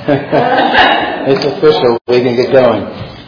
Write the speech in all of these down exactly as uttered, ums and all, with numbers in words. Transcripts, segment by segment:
It's official. We can get going.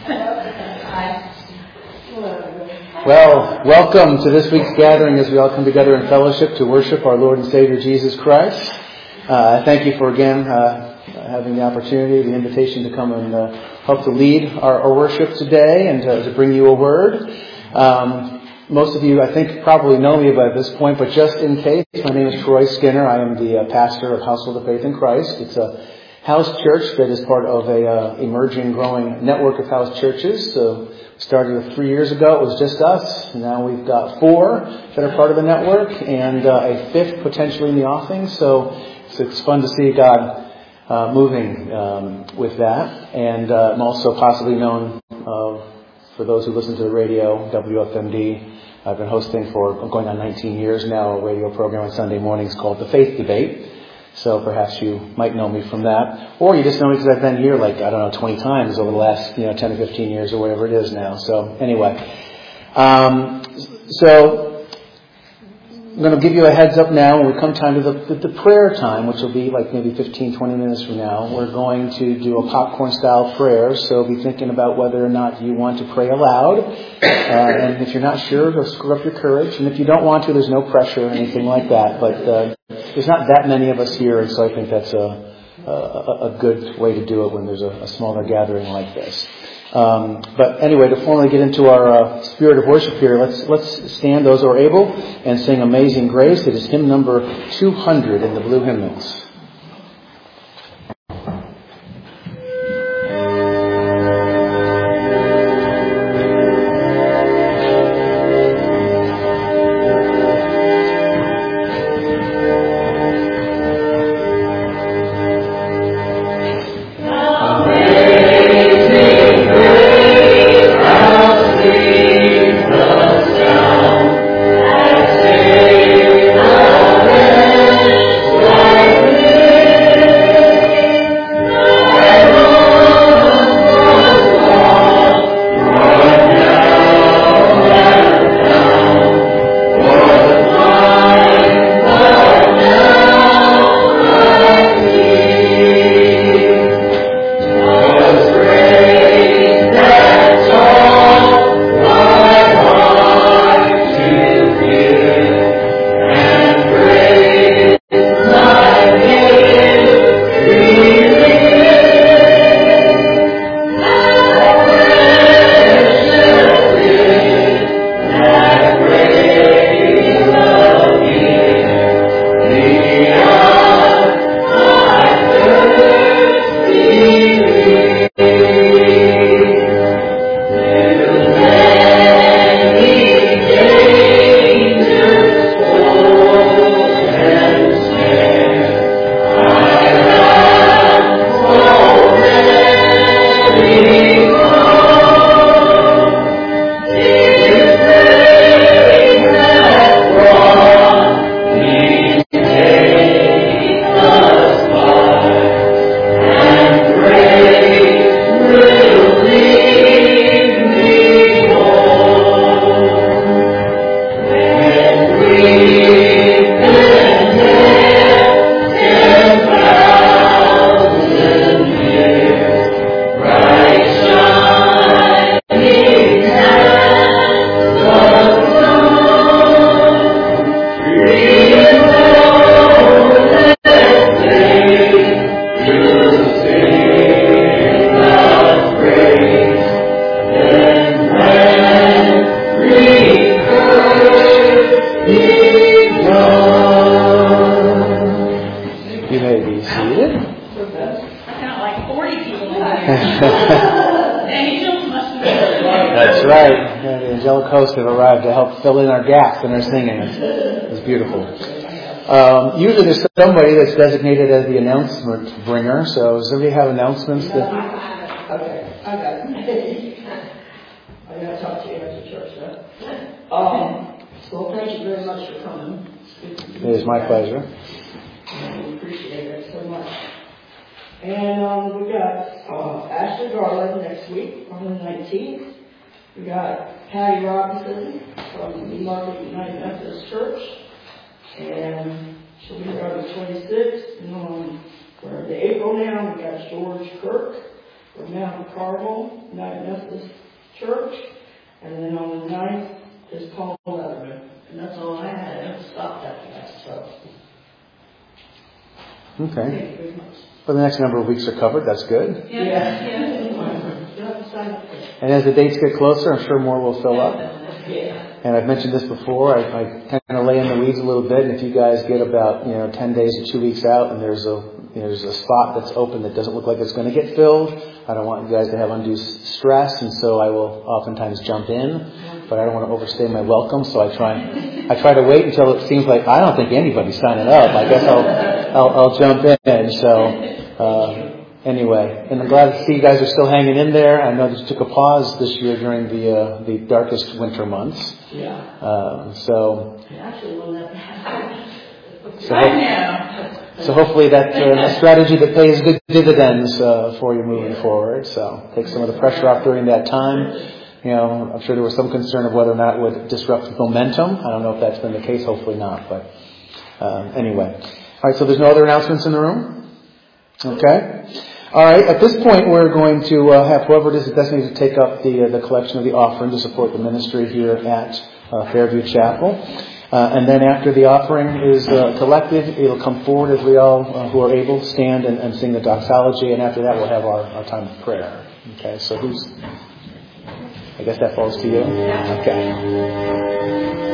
Well, welcome to this week's gathering as we all come together in fellowship to worship our Lord and Savior Jesus Christ. Uh, thank you for again uh, having the opportunity, the invitation to come and uh, help to lead our, our worship today and to, to bring you a word. Um, most of you, I think, probably know me by this point, but just in case, my name is Troy Skinner. I am the uh, pastor of Household of Faith in Christ. It's a house church that is part of a uh, emerging, growing network of house churches. So started three years ago. It was just us. Now we've got four that are part of the network and uh, a fifth potentially in the offing. So it's, it's fun to see God uh, moving um, with that. And uh, I'm also possibly known, uh, for those who listen to the radio, W F M D. I've been hosting for going on nineteen years now a radio program on Sunday mornings called The Faith Debate. So perhaps you might know me from that. Or you just know me because I've been here like, I don't know, twenty times over the last, you know, ten or fifteen years or whatever it is now. So anyway. Um, so I'm going to give you a heads up now when we come time to the, the, the prayer time, which will be like maybe fifteen, twenty minutes from now. We're going to do a popcorn style prayer. So be thinking about whether or not you want to pray aloud. Uh, and if you're not sure, go screw up your courage. And if you don't want to, there's no pressure or anything like that. But uh, there's not that many of us here, and so I think that's a, a, a good way to do it when there's a, a smaller gathering like this. Um, but anyway, to formally get into our uh, spirit of worship here, let's let's stand, those who are able, and sing Amazing Grace. It is hymn number two hundred in the Blue Hymnals. Fill in our gaps in our singing. It's, it's beautiful. Um, usually there's somebody that's designated as the announcement bringer. So does everybody have announcements? No, that... I, okay, I got it. I got to talk to you after church, though. Um, well, thank you very much for coming. It is my pleasure. I appreciate it so much. And um, we got uh, Ashley Garland next week on the nineteenth. We got Patty Robinson from New Market United Methodist Church, and she'll be here on the twenty-sixth. And on For the April now, we got George Kirk from Mount Carmel United Methodist Church. And then on the ninth is Paul Letterman. And that's all I had. I haven't stopped after that, so. Okay. Thank you very much. Well, the next number of weeks are covered. That's good. Yeah. yeah. You have to sign up for it. And as the dates get closer, I'm sure more will fill up. Yeah. And I've mentioned this before. I, I kind of lay in the weeds a little bit. And if you guys get about you know ten days or two weeks out, and there's a you know, there's a spot that's open that doesn't look like it's going to get filled, I don't want you guys to have undue stress, and so I will oftentimes jump in. But I don't want to overstay my welcome, so I try I try to wait until it seems like I don't think anybody's signing up. I guess I'll I'll, I'll jump in. So. Uh, Anyway, and I'm glad to see you guys are still hanging in there. I know that you took a pause this year during the uh, the darkest winter months. Yeah. Um, so. Actually, well, that. So, ho- so hopefully that uh, a strategy that pays good dividends uh, for you moving forward. So take some of the pressure off during that time. You know, I'm sure there was some concern of whether or not it would disrupt momentum. I don't know if that's been the case. Hopefully not. But uh, anyway, all right. So there's no other announcements in the room. Okay. All right. At this point, we're going to uh, have whoever it is that's needed to take up the uh, the collection of the offering to support the ministry here at uh, Fairview Chapel. Uh, and then after the offering is uh, collected, it'll come forward as we all uh, who are able stand and, and sing the doxology. And after that, we'll have our, our time of prayer. Okay. So who's? I guess that falls to you. Okay.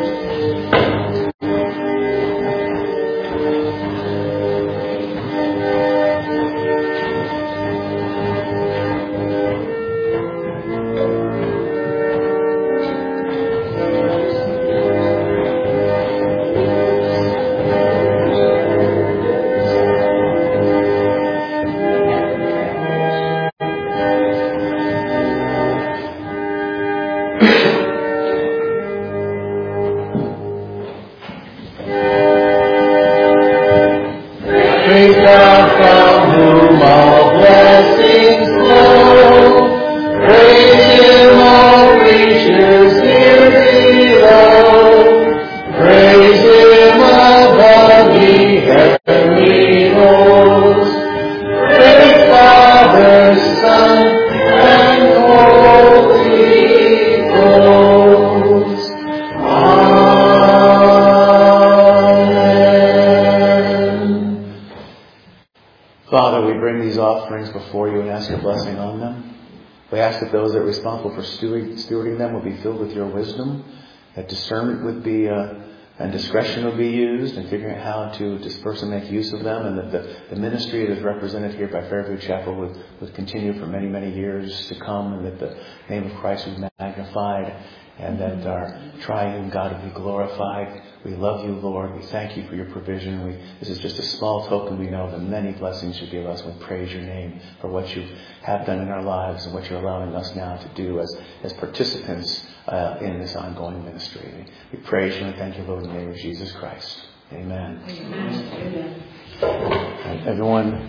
Those that are responsible for stewarding them will be filled with your wisdom, that discernment would be, uh, and discretion would be used in figuring out how to disperse and make use of them, and that the, the ministry that is represented here by Fairview Chapel would, would continue for many, many years to come, and that the name of Christ would be magnified, and that our triune God would be glorified. We love you, Lord. We thank you for your provision. We, this is just a small token. We know the many blessings you give us. We praise your name for what you have done in our lives and what you're allowing us now to do as, as participants uh, in this ongoing ministry. We praise you and thank you, Lord, in the name of Jesus Christ. Amen. Amen. Amen. Everyone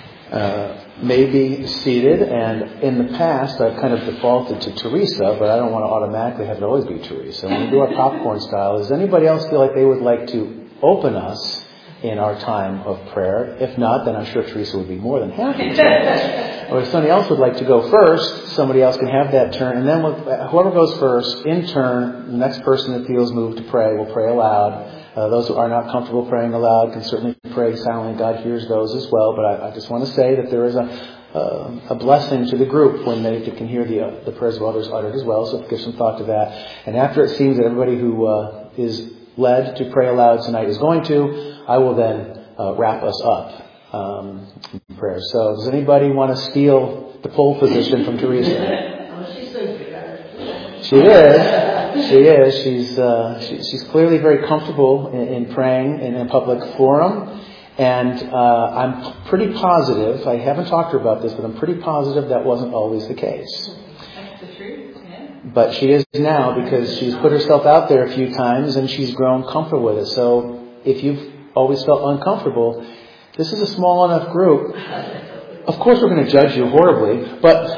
uh, may be seated, and in the past I've kind of defaulted to Teresa, but I don't want to automatically have it always be Teresa. When we do our popcorn style, does anybody else feel like they would like to open us in our time of prayer? If not, then I'm sure Teresa would be more than happy to. Or if somebody else would like to go first, somebody else can have that turn. And then whoever goes first, in turn, the next person that feels moved to pray will pray aloud. Uh, those who are not comfortable praying aloud can certainly pray silently. God hears those as well. But I, I just want to say that there is a uh, a blessing to the group when they can hear the uh, the prayers of others uttered as well. So give some thought to that. And after it seems that everybody who uh, is led to pray aloud tonight is going to, I will then uh, wrap us up um, in prayer. So does anybody want to steal the pole position from Teresa? Oh, she's so good. She is. She is. She's uh, she, she's clearly very comfortable in, in praying in a public forum. And uh, I'm pretty positive, I haven't talked to her about this, but I'm pretty positive that wasn't always the case. That's the truth, yeah. But she is now, because she's put herself out there a few times and she's grown comfortable with it. So if you've always felt uncomfortable, this is a small enough group. Of course we're going to judge you horribly, but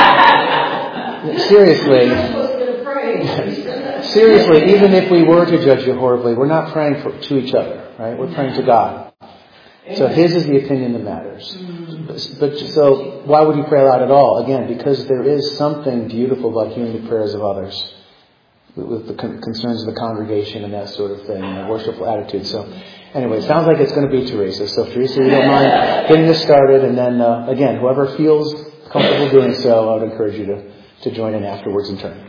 no, seriously. Seriously, even if we were to judge you horribly, we're not praying for, to each other, right? We're praying to God. So his is the opinion that matters. But, but so why would you pray aloud at all? Again, because there is something beautiful about hearing the prayers of others with, with the con- concerns of the congregation and that sort of thing, and a worshipful attitude. So anyway, it sounds like it's going to be Teresa. So Teresa, you don't mind getting this started, and then uh, again, whoever feels comfortable doing so, I would encourage you to, to join in afterwards in turn.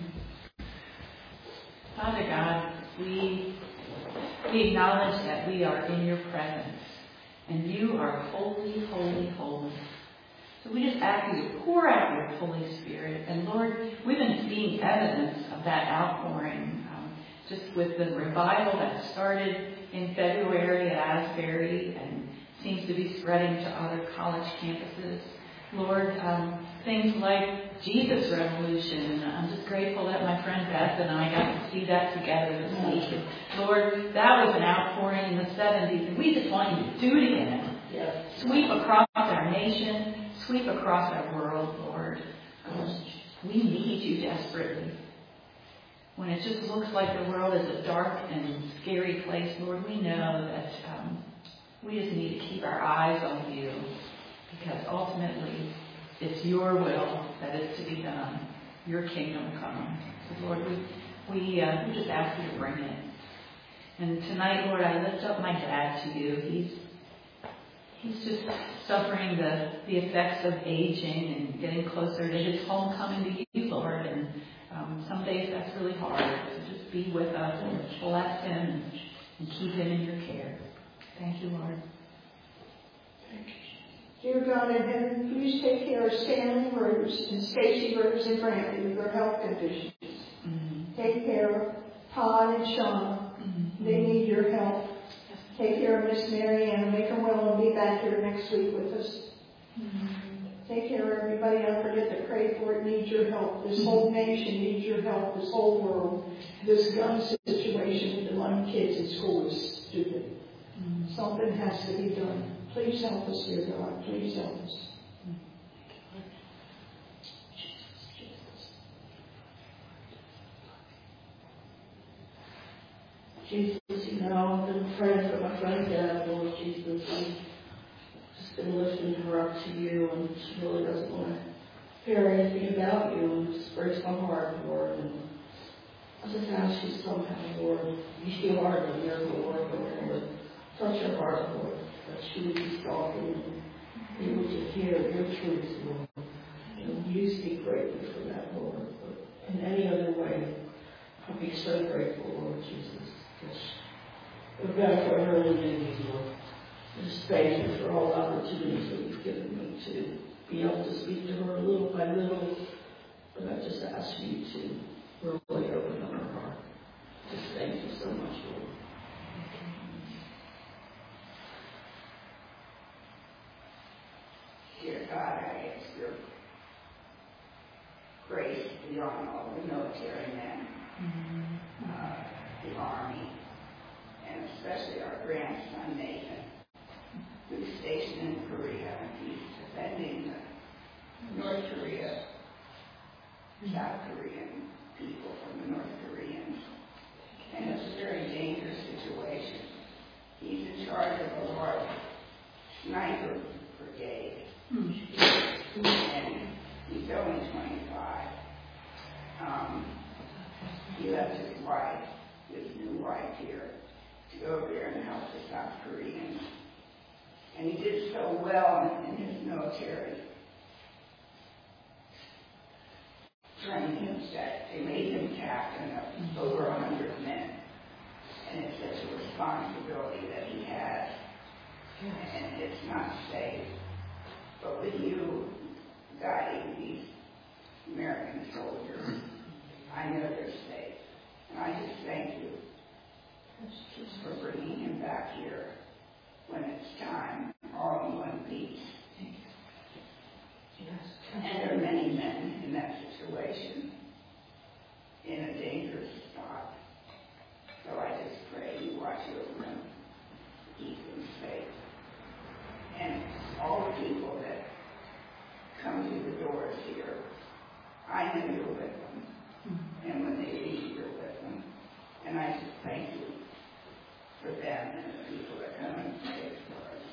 Father God, we, we acknowledge that we are in your presence. And you are holy, holy, holy. So we just ask you to pour out your Holy Spirit. And Lord, we've been seeing evidence of that outpouring, um, just with the revival that started in February at Asbury and seems to be spreading to other college campuses. Lord, um, things like Jesus Revolution. And I'm just grateful that my friend Beth and I got to see that together this week. And Lord, that was an outpouring in the seventies, and we just want you to do it again. Yes. Sweep across our nation, sweep across our world, Lord. Um, we need you desperately. When it just looks like the world is a dark and scary place, Lord, we know that um, we just need to keep our eyes on you. Because ultimately, it's your will that is to be done. Your kingdom come. So Lord, we we, uh, we just ask you to bring it. And tonight, Lord, I lift up my dad to you. He's he's just suffering the, the effects of aging and getting closer to his homecoming to you, Lord. And um, some days that's really hard. So just be with us and bless him and, and keep him in your care. Thank you, Lord. Thank you. Dear God in heaven, please take care of Stanley Rose and Stacy Rose and Brantley with their health conditions. Mm-hmm. Take care of Todd and Shauna. Mm-hmm. They need your help. Take care of Miss Mary Ann and make them well and be back here next week with us. Mm-hmm. Take care of everybody. I forget to pray for it. Needs your help. This whole nation needs your help. This whole world. This gun situation with the young kids in school is stupid. Mm-hmm. Something has to be done. Please help us, dear God. Please help us. Jesus, you know, I've been praying for my friend Deb, Lord Jesus. I've just been lifting her up to you, and she really doesn't want to hear anything about you, and it just breaks my heart, Lord. And I just ask you somehow, Lord, you are the miracle worker, Lord. Touch her heart, Lord, that she would be softened and able to hear your truth, Lord. And you speak greatly for that, Lord. But in any other way, I'll be so grateful, Lord Jesus. We've got to put her in you, Lord. Just thank you for all the opportunities that you've given me to be able to speak to her little by little. But I just ask you to really open up her heart. Just thank you so much, Lord. Dear God, I ask your grace beyond all the military men, mm-hmm. uh, the Army, and especially our grandson Nathan, who's stationed in Korea, and he's defending the North Korea, South Korean people from the North Koreans. And it's a very dangerous situation. He's in charge of a large sniper brigade. Mm-hmm. And he's only twenty-five. Um, he left his wife, his new wife here, to go over there and help the South Koreans. And he did so well in his military training that they made him captain of over a hundred men. And it's such a responsibility that he has. And it's not safe. But with you guiding these American soldiers, I know they're safe. And I just thank you for bringing him back here when it's time, all in one piece. Yes. And there are many men in that situation, in a dangerous spot. So I just pray you watch over them, keep them safe. And all the people that come through the doors here, I know you're with them. Mm-hmm. And when they leave, you're with them. And I just thank you for them and the people that come and pray for us.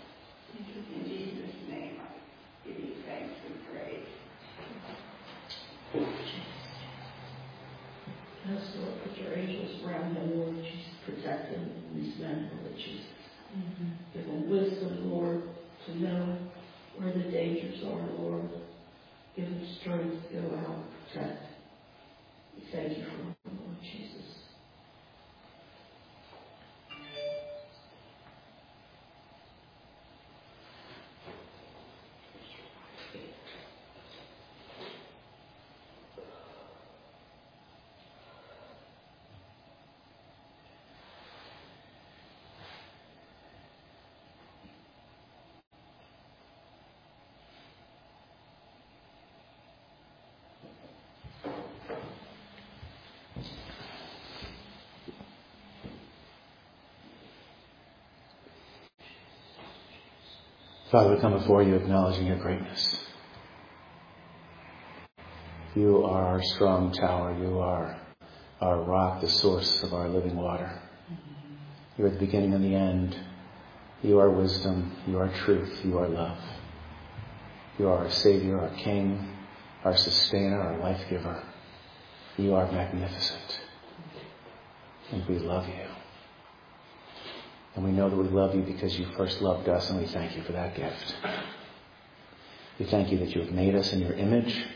protect them from these men, Lord Jesus. Mm-hmm. Give them wisdom, Lord, to know where the dangers are, Lord. Give them strength to go out and protect. We thank you for them, Lord Jesus. Father, we come before you acknowledging your greatness. You are our strong tower. You are our rock, the source of our living water. You are the beginning and the end. You are wisdom. You are truth. You are love. You are our Savior, our King, our sustainer, our life giver. You are magnificent. And we love you. And we know that we love you because you first loved us, and we thank you for that gift. We thank you that you have made us in your image.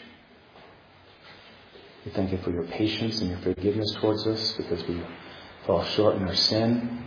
We thank you for your patience and your forgiveness towards us because we fall short in our sin.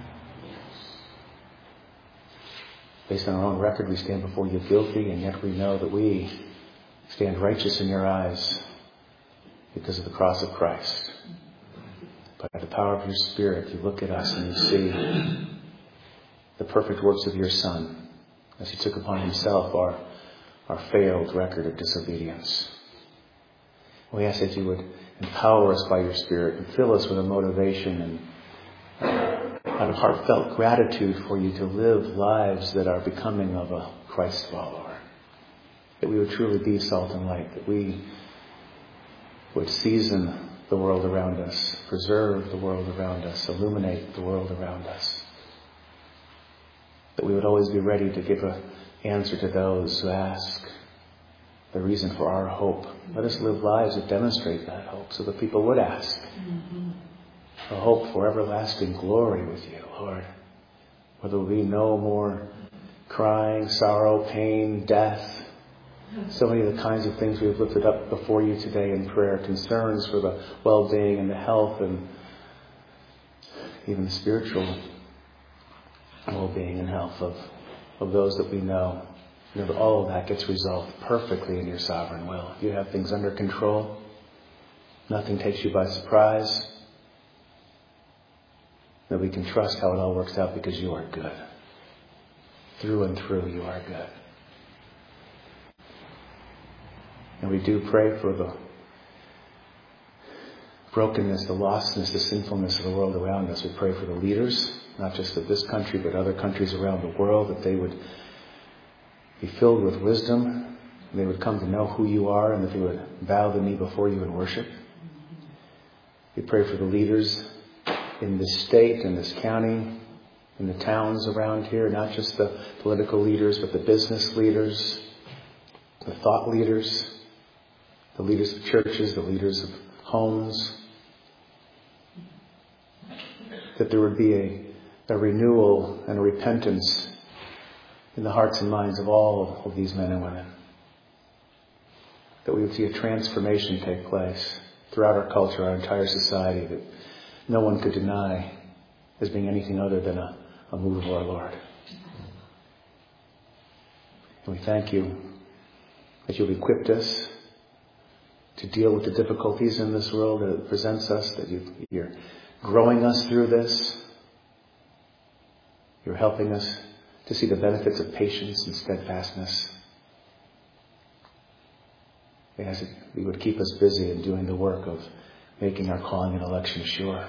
Based on our own record, we stand before you guilty, and yet we know that we stand righteous in your eyes because of the cross of Christ. By the power of your Spirit, you look at us and you see the perfect works of your Son as he took upon himself our, our failed record of disobedience. We ask that you would empower us by your Spirit and fill us with a motivation and out of heartfelt gratitude for you to live lives that are becoming of a Christ follower. That we would truly be salt and light. That we would season the world around us, preserve the world around us, illuminate the world around us. That we would always be ready to give an answer to those who ask the reason for our hope. Let us live lives that demonstrate that hope so that people would ask. Mm-hmm. A hope for everlasting glory with you, Lord. Where there will be no more crying, sorrow, pain, death. So many of the kinds of things we've lifted up before you today in prayer. Concerns for the well-being and the health and even the spiritual well-being and health of, of those that we know. You know that all of that gets resolved perfectly in your sovereign will. You have things under control. Nothing takes you by surprise. That we can trust how it all works out because you are good. Through and through, you are good. And we do pray for the brokenness, the lostness, the sinfulness of the world around us. We pray for the leaders, not just of this country, but other countries around the world, that they would be filled with wisdom. They would come to know who you are, and that they would bow the knee before you in worship. We pray for the leaders in this state, in this county, in the towns around here, not just the political leaders, but the business leaders, the thought leaders, the leaders of churches, the leaders of homes. That there would be a, a renewal and a repentance in the hearts and minds of all of these men and women. That we would see a transformation take place throughout our culture, our entire society, that no one could deny as being anything other than a, a move of our Lord. And we thank you that you've equipped us to deal with the difficulties in this world that it presents us, that you, you're growing us through this. You're helping us to see the benefits of patience and steadfastness. We ask that you would keep us busy in doing the work of making our calling and election sure.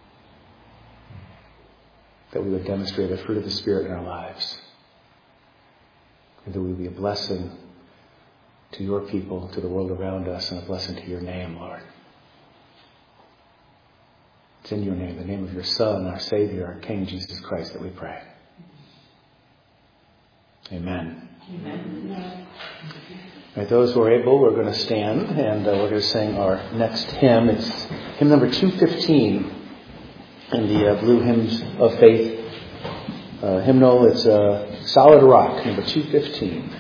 That we would demonstrate the fruit of the Spirit in our lives. And that we would be a blessing to your people, to the world around us, and a blessing to your name, Lord. It's in your name, the name of your Son, our Savior, our King, Jesus Christ, that we pray. Amen. Amen. All right, those who are able, we're going to stand, and uh, we're going to sing our next hymn. It's hymn number two fifteen. in the uh, Blue Hymns of Faith uh, hymnal. It's uh, Solid Rock, number two fifteen.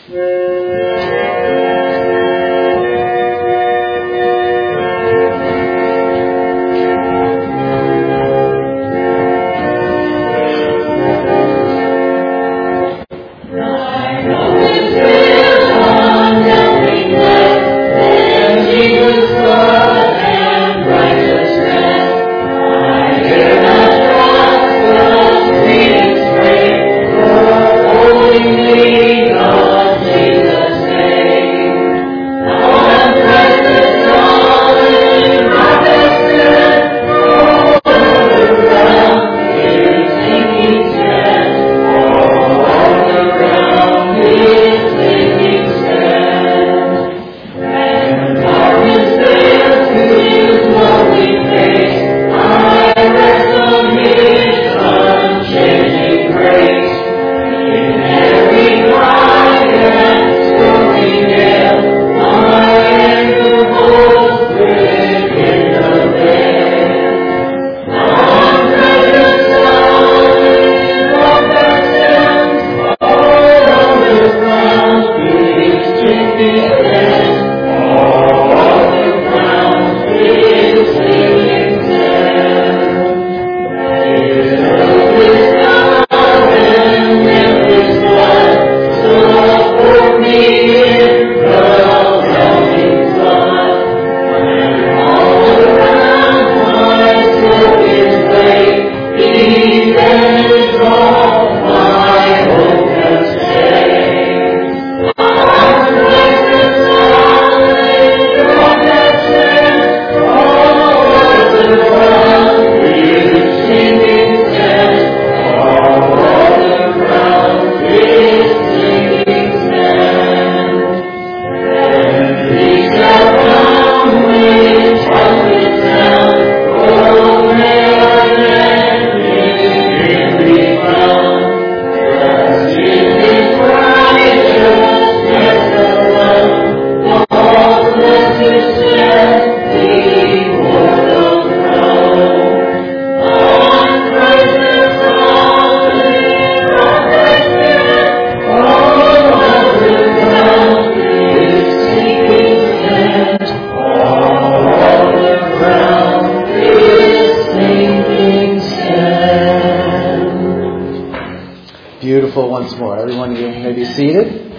Once more. Everyone, you may be seated.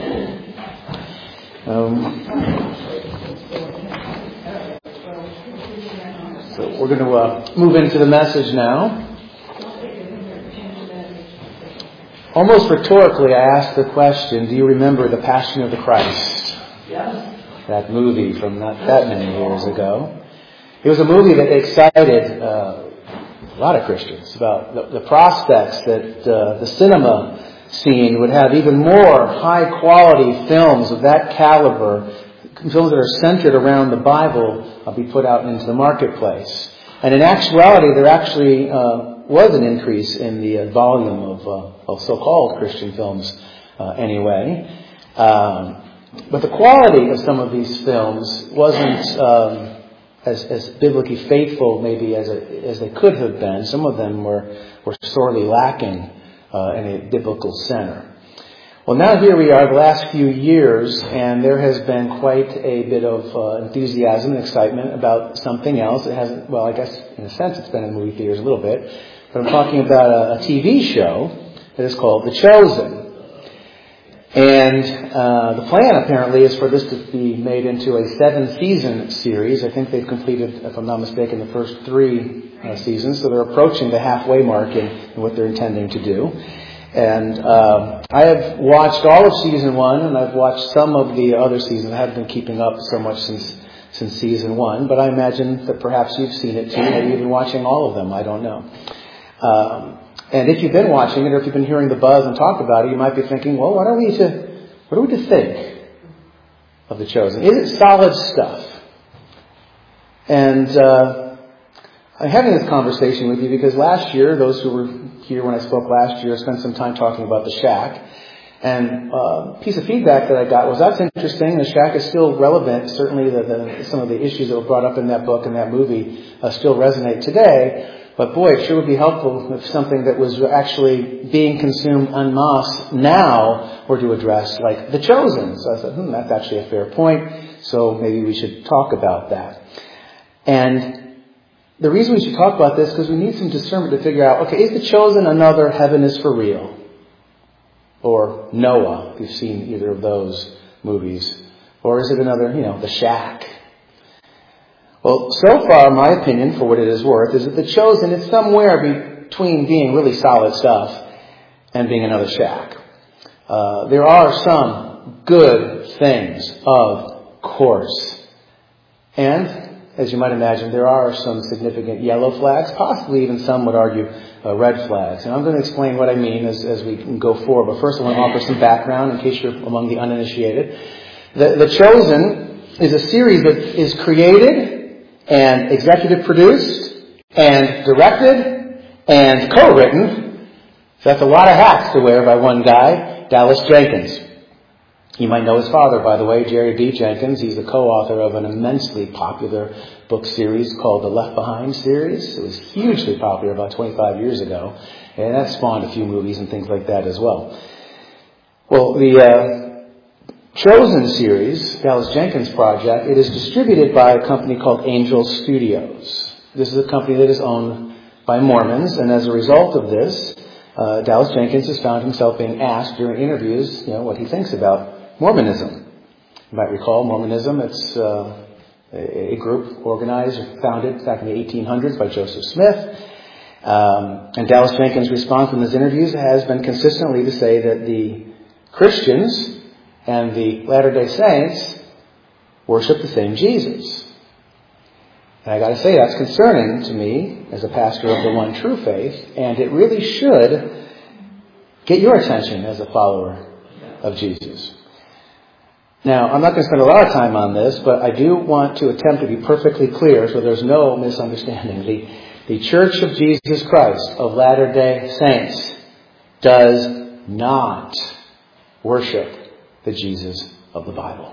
Um, so we're going to uh, move into the message now. Almost rhetorically, I asked the question, do you remember The Passion of the Christ? Yes. That movie from not that many years ago. It was a movie that excited uh, a lot of Christians about the, the prospects that uh, the cinema scene would have even more high-quality films of that caliber, films that are centered around the Bible, uh, be put out into the marketplace. And in actuality, there actually uh, was an increase in the uh, volume of, uh, of so-called Christian films uh, anyway. Um, but the quality of some of these films wasn't um, as, as biblically faithful maybe as, a, as they could have been. Some of them were, were sorely lacking Uh, in a biblical center. Well, now here we are the last few years, and there has been quite a bit of uh, enthusiasm and excitement about something else. It hasn't, well, I guess in a sense it's been in movie theaters a little bit, but I'm talking about a, a T V show that is called The Chosen. And uh, the plan apparently is for this to be made into a seven-season series. I think they've completed, if I'm not mistaken, the first three uh, seasons. So they're approaching the halfway mark in, in what they're intending to do. And uh, I have watched all of season one, and I've watched some of the other seasons. I haven't been keeping up so much since since season one, but I imagine that perhaps you've seen it too. Maybe you've been watching all of them. I don't know. Um, And if you've been watching it, or if you've been hearing the buzz and talk about it, you might be thinking, well, what are we to, what are we to think of The Chosen? Is it solid stuff? And uh, I'm having this conversation with you because last year, those who were here when I spoke last year, spent some time talking about The Shack. And uh, a piece of feedback that I got was, that's interesting. The Shack is still relevant. Certainly the, the, some of the issues that were brought up in that book and that movie uh, still resonate today. But boy, it sure would be helpful if something that was actually being consumed en masse now were to address, like The Chosen. So I said, hmm, that's actually a fair point. So maybe we should talk about that. And the reason we should talk about this is because we need some discernment to figure out, okay, is The Chosen another Heaven is for Real? Or Noah, if you've seen either of those movies. Or is it another, you know, The Shack? Well, so far, my opinion, for what it is worth, is that The Chosen is somewhere between being really solid stuff and being another Shack. Uh, there are some good things, of course. And, as you might imagine, there are some significant yellow flags, possibly even some would argue uh, red flags. And I'm going to explain what I mean as, as we go forward. But first I want to offer some background in case you're among the uninitiated. The, the Chosen is a series that is created and executive produced, and directed, and co-written. So that's a lot of hats to wear by one guy, Dallas Jenkins. You might know his father, by the way, Jerry B. Jenkins. He's the co-author of an immensely popular book series called the Left Behind series. It was hugely popular about twenty-five years ago, and that spawned a few movies and things like that as well. Well, the uh, Chosen series, Dallas Jenkins project, it is distributed by a company called Angel Studios. This is a company that is owned by Mormons, and as a result of this, uh, Dallas Jenkins has found himself being asked during interviews, you know, what he thinks about Mormonism. You might recall Mormonism, it's uh, a group organized or founded back in the eighteen hundreds by Joseph Smith. Um, and Dallas Jenkins' response in his interviews has been consistently to say that the Christians and the Latter-day Saints worship the same Jesus. And I got to say, that's concerning to me as a pastor of the one true faith, and it really should get your attention as a follower of Jesus. Now, I'm not going to spend a lot of time on this, but I do want to attempt to be perfectly clear so there's no misunderstanding. The, the Church of Jesus Christ of Latter-day Saints does not worship the Jesus of the Bible.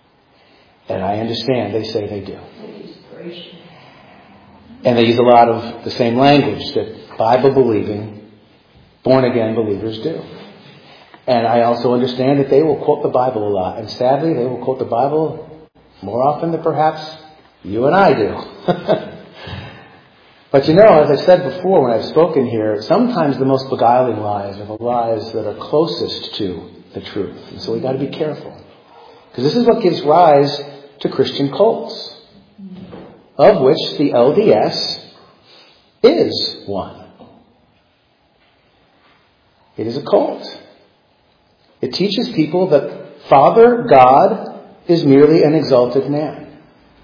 And I understand they say they do. And they use a lot of the same language that Bible-believing, born-again believers do. And I also understand that they will quote the Bible a lot. And sadly, they will quote the Bible more often than perhaps you and I do. But you know, as I said before when I've spoken here, sometimes the most beguiling lies are the lies that are closest to the truth. And so we've got to be careful. Because this is what gives rise to Christian cults, of which the L D S is one. It is a cult. It teaches people that Father God is merely an exalted man.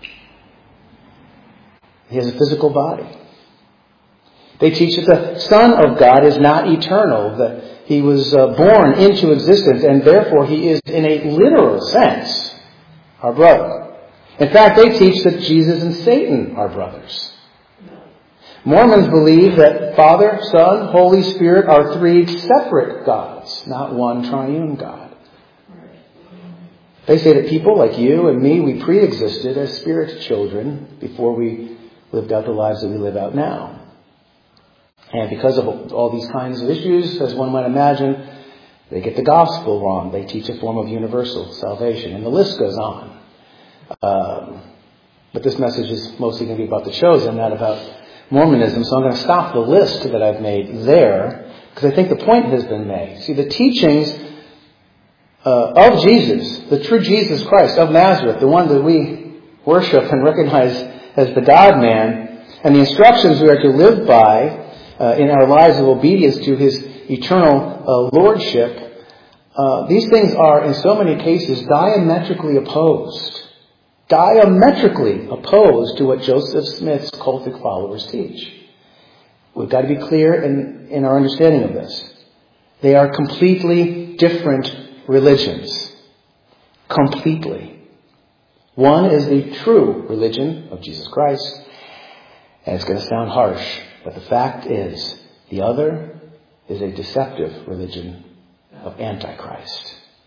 He has a physical body. They teach that the Son of God is not eternal, that He was uh, born into existence, and therefore He is, in a literal sense, our brother. In fact, they teach that Jesus and Satan are brothers. Mormons believe that Father, Son, Holy Spirit are three separate gods, not one triune God. They say that people like you and me, we pre-existed as spirit children before we lived out the lives that we live out now. And because of all these kinds of issues, as one might imagine, they get the gospel wrong. They teach a form of universal salvation. And the list goes on. Um, but this message is mostly going to be about the Chosen, not about Mormonism. So I'm going to stop the list that I've made there, because I think the point has been made. See, the teachings uh, of Jesus, the true Jesus Christ of Nazareth, the one that we worship and recognize as the God-man, and the instructions we are to live by Uh, in our lives of obedience to His eternal uh, lordship, uh, these things are, in so many cases, diametrically opposed. Diametrically opposed to what Joseph Smith's cultic followers teach. We've got to be clear in, in our understanding of this. They are completely different religions. Completely. One is the true religion of Jesus Christ, and it's going to sound harsh, but the fact is, the other is a deceptive religion of Antichrist.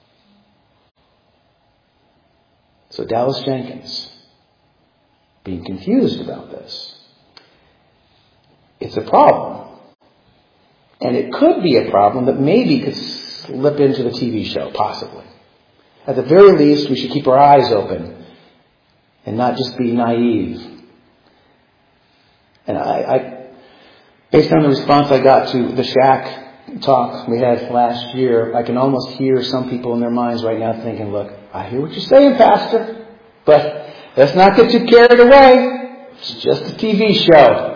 So Dallas Jenkins, being confused about this, it's a problem. And it could be a problem that maybe could slip into the T V show, possibly. At the very least, we should keep our eyes open and not just be naive. And I, I based on the response I got to the shack talk we had last year, I can almost hear some people in their minds right now thinking, look, I hear what you're saying, Pastor, but let's not get too carried away. It's just a T V show.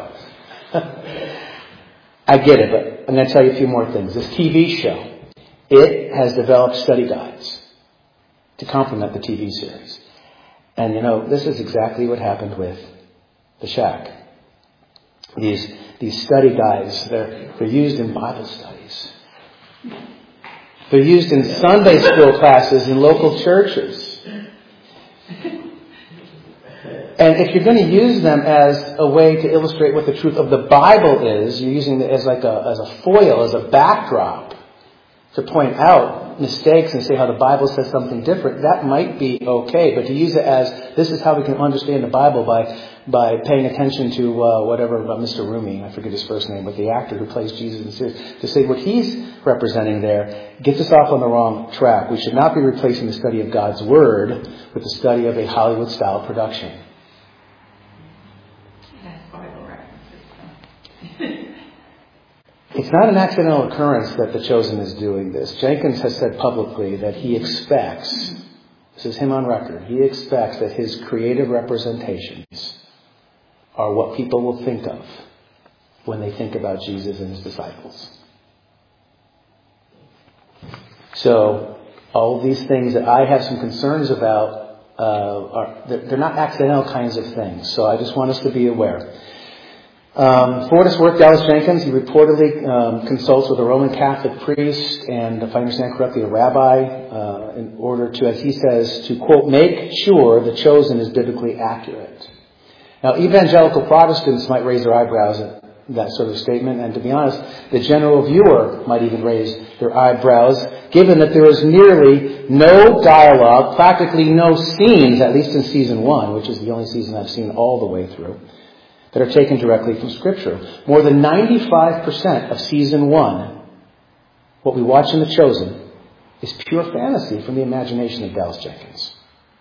I get it, but I'm going to tell you a few more things. This T V show, it has developed study guides to complement the T V series. And you know, this is exactly what happened with the shack. These these study guides, they're, they're used in Bible studies. They're used in Sunday school classes in local churches. And if you're going to use them as a way to illustrate what the truth of the Bible is, you're using it as like a as a foil, as a backdrop to point out mistakes and say how the Bible says something different, that might be okay. But to use it as, this is how we can understand the Bible by by paying attention to uh, whatever about Mister Rumi, I forget his first name, but the actor who plays Jesus in the series, to say what he's representing there gets us off on the wrong track. We should not be replacing the study of God's Word with the study of a Hollywood-style production. It's not an accidental occurrence that The Chosen is doing this. Jenkins has said publicly that he expects, this is him on record, he expects that his creative representations are what people will think of when they think about Jesus and his disciples. So, all of these things that I have some concerns about, uh, are they're not accidental kinds of things. So I just want us to be aware. Um, for this work, Dallas Jenkins, he reportedly um, consults with a Roman Catholic priest and, if I understand correctly, a rabbi uh, in order to, as he says, to, quote, make sure The Chosen is biblically accurate. Now, evangelical Protestants might raise their eyebrows at that sort of statement, and to be honest, the general viewer might even raise their eyebrows, given that there is nearly no dialogue, practically no scenes, at least in season one, which is the only season I've seen all the way through, that are taken directly from Scripture. More than ninety-five percent of season one, what we watch in The Chosen, is pure fantasy from the imagination of Dallas Jenkins.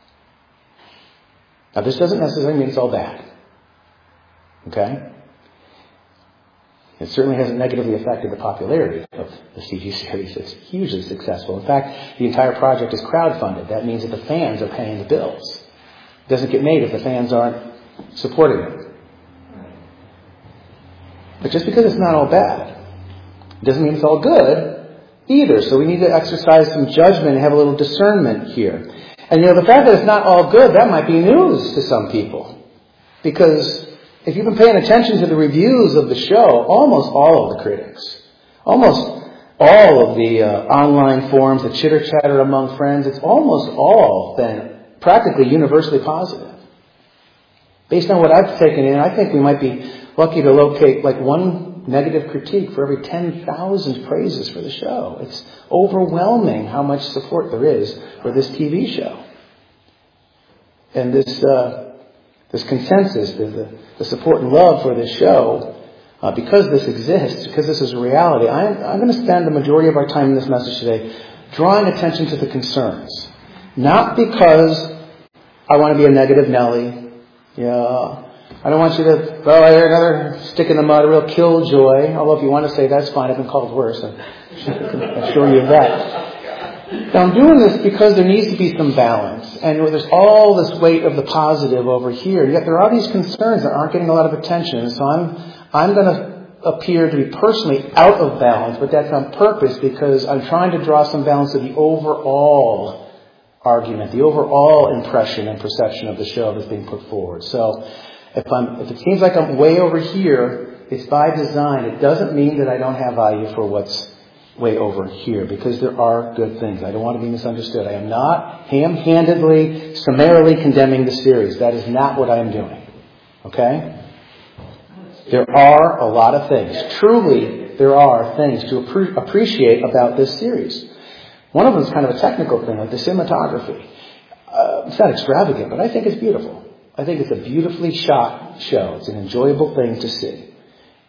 Now, this doesn't necessarily mean it's all bad. Okay? It certainly hasn't negatively affected the popularity of the C G series. It's hugely successful. In fact, the entire project is crowdfunded. That means that the fans are paying the bills. It doesn't get made if the fans aren't supporting it. But just because it's not all bad, doesn't mean it's all good either. So we need to exercise some judgment and have a little discernment here. And you know, the fact that it's not all good, that might be news to some people. Because if you've been paying attention to the reviews of the show, almost all of the critics, almost all of the uh, online forums, the chitter-chatter among friends, it's almost all been practically universally positive. Based on what I've taken in, I think we might be lucky to locate like one negative critique for every ten thousand praises for the show. It's overwhelming how much support there is for this T V show. And this uh, this consensus, the, the, the support and love for this show, uh, because this exists, because this is a reality, I'm, I'm going to spend the majority of our time in this message today drawing attention to the concerns. Not because I want to be a negative Nelly. Yeah. I don't want you to throw out another stick in the mud, a real killjoy. Although if you want to say that's fine, I've been called worse. I can assure you of that. Now I'm doing this because there needs to be some balance. And there's all this weight of the positive over here. Yet there are these concerns that aren't getting a lot of attention. So I'm I'm going to appear to be personally out of balance, but that's on purpose because I'm trying to draw some balance to the overall argument, the overall impression and perception of the show that's being put forward. So If I'm, if it seems like I'm way over here, it's by design. It doesn't mean that I don't have value for what's way over here, because there are good things. I don't want to be misunderstood. I am not ham-handedly, summarily condemning the series. That is not what I am doing. Okay? There are a lot of things. Truly, there are things to appre- appreciate about this series. One of them is kind of a technical thing, like the cinematography. Uh, it's not extravagant, but I think it's beautiful. I think it's a beautifully shot show. It's an enjoyable thing to see.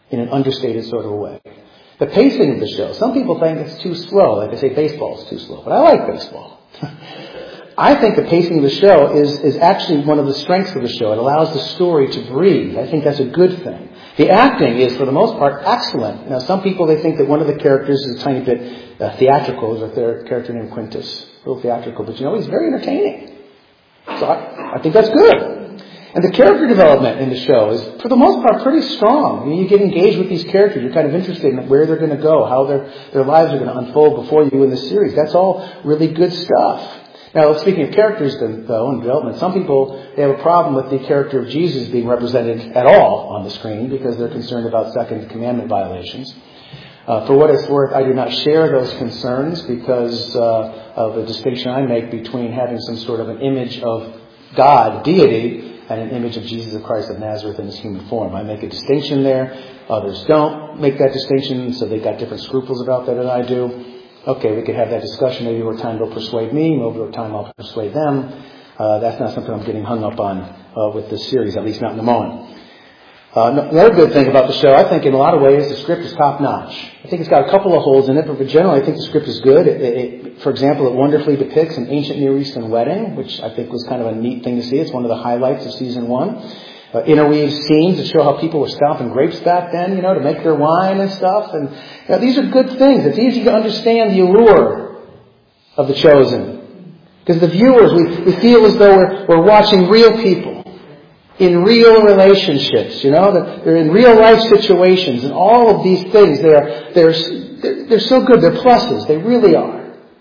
in an understated sort of a way. The pacing of the show, some people think it's too slow. Like they say baseball is too slow. But I like baseball. I think the pacing of the show is, is actually one of the strengths of the show. It allows the story to breathe. I think that's a good thing. The acting is, for the most part, excellent. Now, some people, they think that one of the characters is a tiny bit uh, theatrical. There's a th- character named Quintus. A little theatrical. But, you know, he's very entertaining. So I, I think that's good. And the character development in the show is, for the most part, pretty strong. You, know, you get engaged with these characters. You're kind of interested in where they're going to go, how their, their lives are going to unfold before you in the series. That's all really good stuff. Now, speaking of characters, though, and development, some people, they have a problem with the character of Jesus being represented at all on the screen because they're concerned about Second Commandment violations. Uh, for what it's worth, I do not share those concerns because uh, of a distinction I make between having some sort of an image of God, deity, and an image of Jesus Christ of Nazareth in his human form. I make a distinction there. Others don't make that distinction, so they've got different scruples about that than I do. Okay, we could have that discussion. Maybe over time they'll persuade me. Maybe over time I'll persuade them. Uh, that's not something I'm getting hung up on uh, with this series, at least not in the moment. Uh, another good thing about the show, I think in a lot of ways the script is top-notch. I think it's got a couple of holes in it, but generally I think the script is good. It, it, for example, it wonderfully depicts an ancient Near Eastern wedding, which I think was kind of a neat thing to see. It's one of the highlights of season one. Uh, interweaves scenes that show how people were stomping grapes back then, you know, to make their wine and stuff. And you know, these are good things. It's easy to understand the allure of The Chosen. Because the viewers, we, we feel as though we're, we're watching real people in real relationships, you know, that they're in real life situations, and all of these things, they're, they're, they're, they're so good. They're pluses. They really are.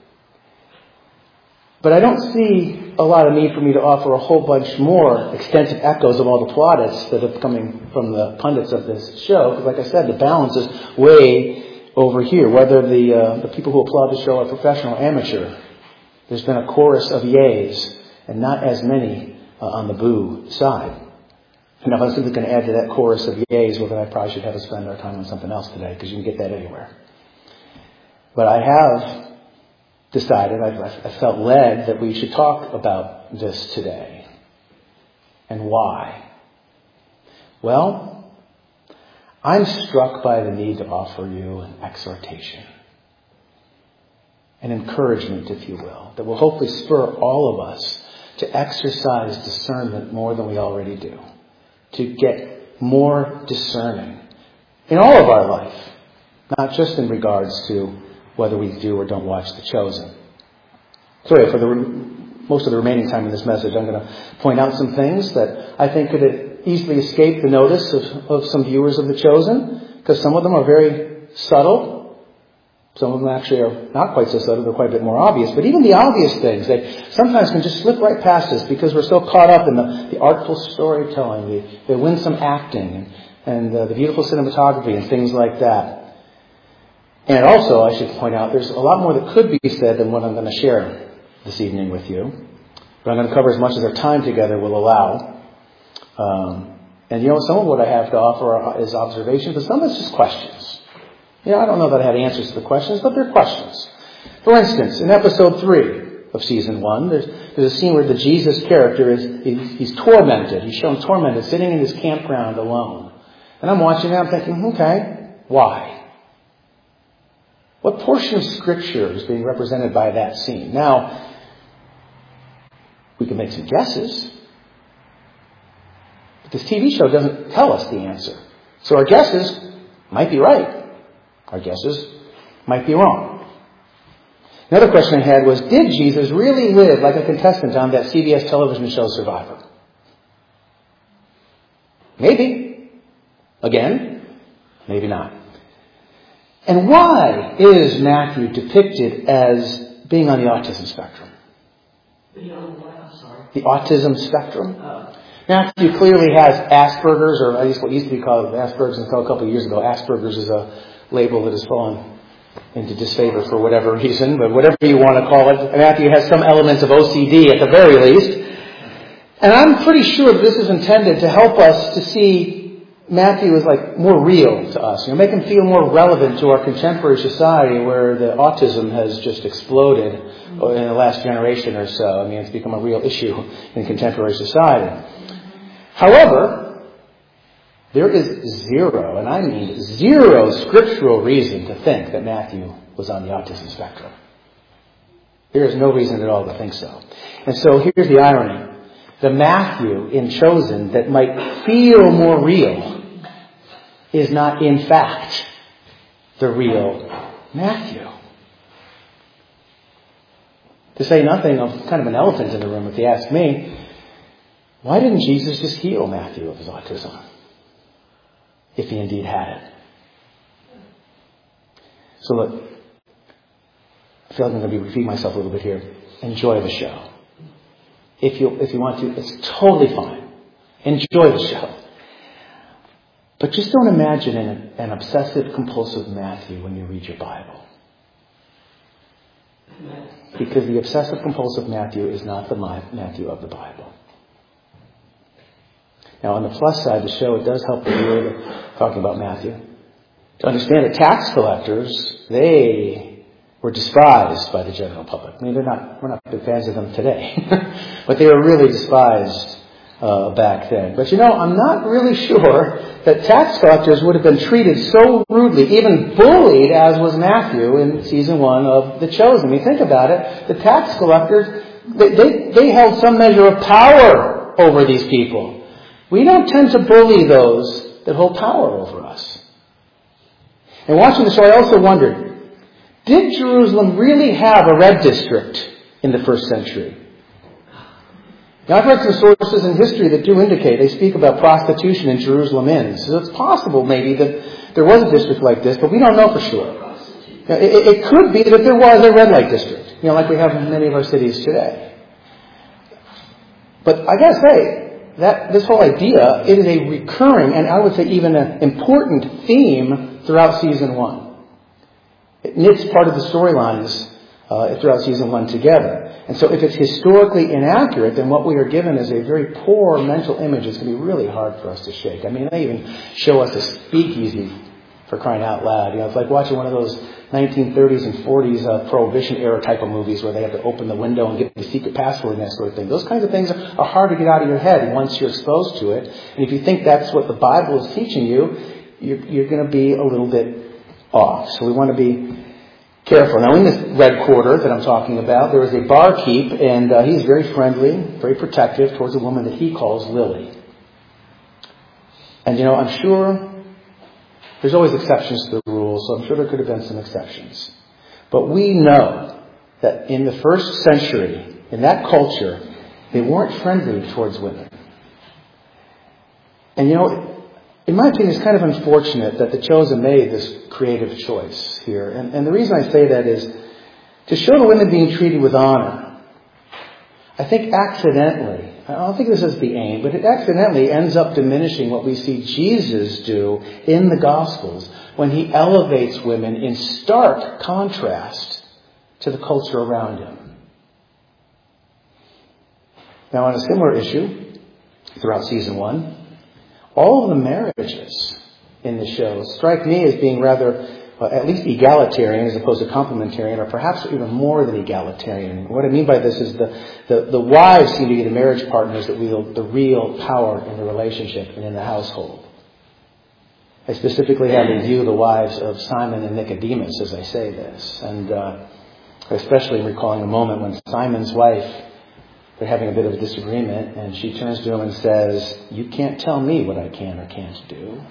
But I don't see a lot of need for me to offer a whole bunch more extensive echoes of all the plaudits that are coming from the pundits of this show. Because like I said, the balance is way over here. Whether the uh, the people who applaud the show are professional or amateur, there's been a chorus of yays and not as many uh, on the boo side. And if I was simply going to add to that chorus of yays, well, then I probably should have us spend our time on something else today, because you can get that anywhere. But I have decided, I, I felt led that we should talk about this today. And why? Well, I'm struck by the need to offer you an exhortation, an encouragement, if you will, that will hopefully spur all of us to exercise discernment more than we already do, to get more discerning in all of our life, not just in regards to whether we do or don't watch The Chosen. So anyway, for the most of the remaining time in this message, I'm going to point out some things that I think could easily escape the notice of, of some viewers of The Chosen, because some of them are very subtle. Some of them actually are not quite so subtle. They're quite a bit more obvious. But even the obvious things, they sometimes can just slip right past us because we're so caught up in the, the artful storytelling, the, the winsome acting, and, and uh, the beautiful cinematography and things like that. And also, I should point out, there's a lot more that could be said than what I'm going to share this evening with you. But I'm going to cover as much as our time together will allow. Um, and you know, some of what I have to offer is observations, but some of it's just questions. You know, I don't know that I have answers to the questions, but they're questions. For instance, in episode three of season one, there's, there's a scene where the Jesus character is he's, he's tormented. He's shown tormented, sitting in his campground alone. And I'm watching that, I'm thinking, okay, why? What portion of Scripture is being represented by that scene? Now, we can make some guesses, but this T V show doesn't tell us the answer. So our guesses might be right. Our guesses might be wrong. Another question I had was, did Jesus really live like a contestant on that C B S television show Survivor? Maybe. Again, maybe not. And why is Matthew depicted as being on the autism spectrum? The autism spectrum? Oh. Matthew clearly has Asperger's, or at least what used to be called Asperger's until a couple of years ago. Asperger's is a label that has fallen into disfavor for whatever reason, but whatever you want to call it, Matthew has some elements of O C D at the very least. And I'm pretty sure that this is intended to help us to see Matthew is like more real to us. You know, make him feel more relevant to our contemporary society where the autism has just exploded in the last generation or so. I mean, it's become a real issue in contemporary society. However, There is zero, and I mean zero, scriptural reason to think that Matthew was on the autism spectrum. There is no reason at all to think so. And so here's the irony. The Matthew in Chosen that might feel more real is not in fact the real Matthew. To say nothing of kind of an elephant in the room, if you ask me, why didn't Jesus just heal Matthew of his autism? If he indeed had it. So look, I feel like I'm going to be repeating myself a little bit here. Enjoy the show. If you if you want to, it's totally fine. Enjoy the show. But just don't imagine an, an obsessive compulsive Matthew when you read your Bible. Because the obsessive compulsive Matthew is not the Matthew of the Bible. Now, on the plus side, the show, it does help the viewer talking about Matthew to understand that tax collectors, they were despised by the general public. I mean, they're not, we're not big fans of them today, but they were really despised uh, back then. But you know, I'm not really sure that tax collectors would have been treated so rudely, even bullied, as was Matthew in season one of The Chosen. I mean, think about it. The tax collectors, they, they, they held some measure of power over these people. We don't tend to bully those that hold power over us. And watching the show, I also wondered, did Jerusalem really have a red district in the first century? Now, I've read some sources in history that do indicate, they speak about prostitution in Jerusalem inns. So it's possible maybe that there was a district like this, but we don't know for sure. Now, it, it could be that if there was a red light district, you know, like we have in many of our cities today. But I gotta say, that this whole idea, it is a recurring, and I would say even an important theme throughout season one. It knits part of the storylines uh, throughout season one together. And so if it's historically inaccurate, then what we are given is a very poor mental image. It's going to be really hard for us to shake. I mean, they even show us a speakeasy, for crying out loud. You know, it's like watching one of those nineteen thirties and forties uh, Prohibition era type of movies where they have to open the window and get the secret password and that sort of thing. Those kinds of things are, are hard to get out of your head once you're exposed to it. And if you think that's what the Bible is teaching you, you're, you're going to be a little bit off. So we want to be careful. Now, in this red quarter that I'm talking about, there is a barkeep, and uh, he's very friendly, very protective towards a woman that he calls Lily. And, you know, I'm sure there's always exceptions to the rule, so I'm sure there could have been some exceptions. But we know that in the first century, in that culture, they weren't friendly towards women. And, you know, in my opinion, it's kind of unfortunate that The Chosen made this creative choice here. And, and the reason I say that is to show the women being treated with honor. I think accidentally, I don't think this is the aim, but it accidentally ends up diminishing what we see Jesus do in the Gospels when he elevates women in stark contrast to the culture around him. Now, on a similar issue, throughout season one, all of the marriages in the show strike me as being rather, well, at least egalitarian as opposed to complementarian, or perhaps even more than egalitarian. What I mean by this is the, the, the wives seem to be the marriage partners that wield the real power in the relationship and in the household. I specifically have in view the wives of Simon and Nicodemus as I say this. And uh, especially recalling a moment when Simon's wife, they're having a bit of a disagreement, and she turns to him and says, "You can't tell me what I can or can't do."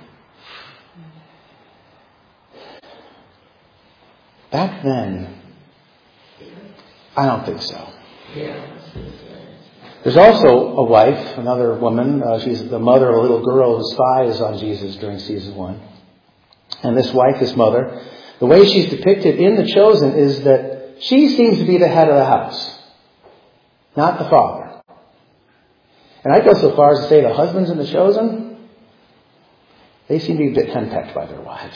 Back then, I don't think so. There's also a wife, another woman. Uh, she's the mother of a little girl who spies on Jesus during season one. And this wife, this mother, the way she's depicted in The Chosen is that she seems to be the head of the house, not the father. And I go so far as to say the husbands in The Chosen, they seem to be a bit henpecked by their wives.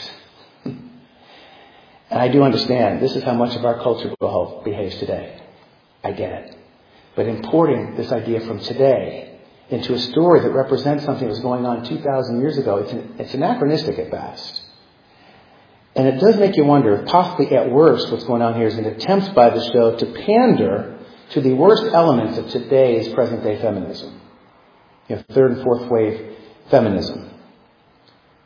And I do understand this is how much of our culture behaves today. I get it. But importing this idea from today into a story that represents something that was going on two thousand years ago, it's, an, it's anachronistic at best. And it does make you wonder, possibly at worst, what's going on here is an attempt by the show to pander to the worst elements of today's present-day feminism. You know, third and fourth wave feminism.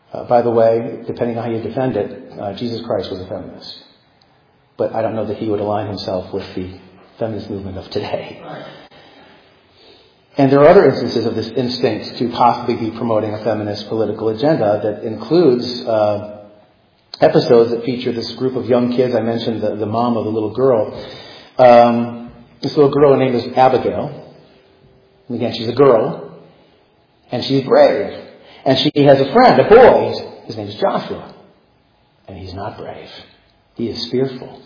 Uh, by the way, depending on how you defend it, uh, Jesus Christ was a feminist. But I don't know that he would align himself with the feminist movement of today. And there are other instances of this instinct to possibly be promoting a feminist political agenda that includes uh, episodes that feature this group of young kids. I mentioned the, the mom of the little girl. Um, this little girl, her name is Abigail. And again, she's a girl. And she's brave. And she has a friend, a boy. His name is Joshua. And he's not brave. He is fearful.